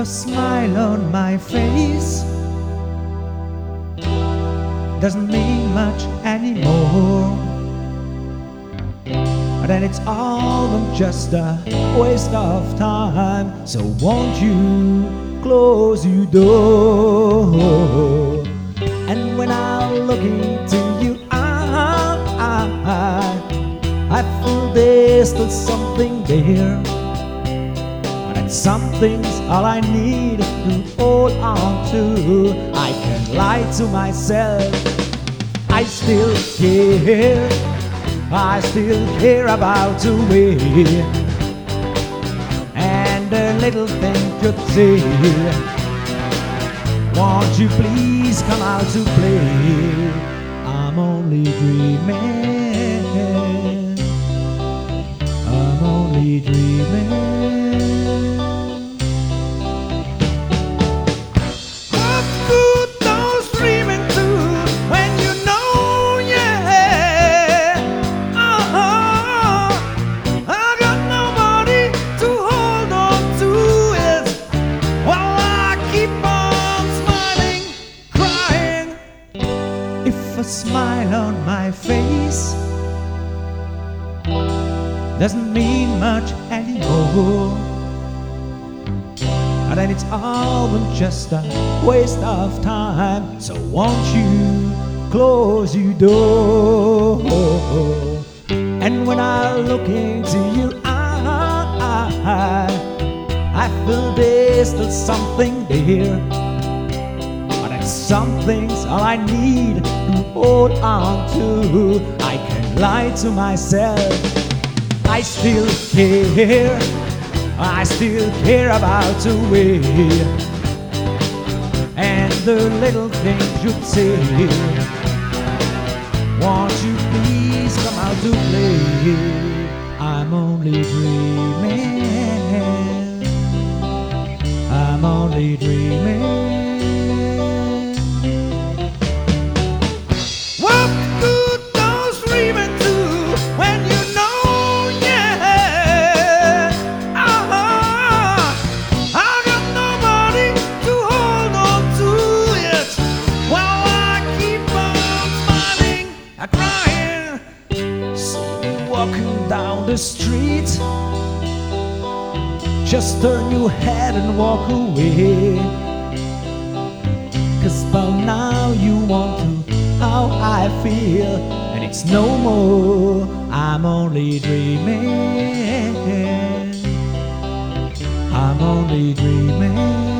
a smile on my face doesn't mean much anymore, then it's all just a waste of time. So won't you close your door? And when I look into you, I feel there's still something there. And something's all I need to hold on to. I can lie to myself, I still care. I still care about the way and the little things you say. Won't you please come out to play? I'm only dreaming, I'm only dreaming. What good those dreaming to when you know, yeah, I got nobody to hold on to it while I keep on smiling, crying. If a smile on my face doesn't mean much anymore, then it's all just a waste of time. So won't you close your door? And when I look into your I feel there's still something there. But something's all I need to hold on to. I can lie to myself, I still care. I still care about the way and the little things you'd say. Won't you please come out to play? I'm only dreaming, I'm only dreaming. What good those dreaming to when you know, yeah, I got nobody to hold on to it while I keep on smiling and crying. So walking down the street, just turn your head and walk away, 'cause by now you want to how I feel, and it's no more. I'm only dreaming, I'm only dreaming.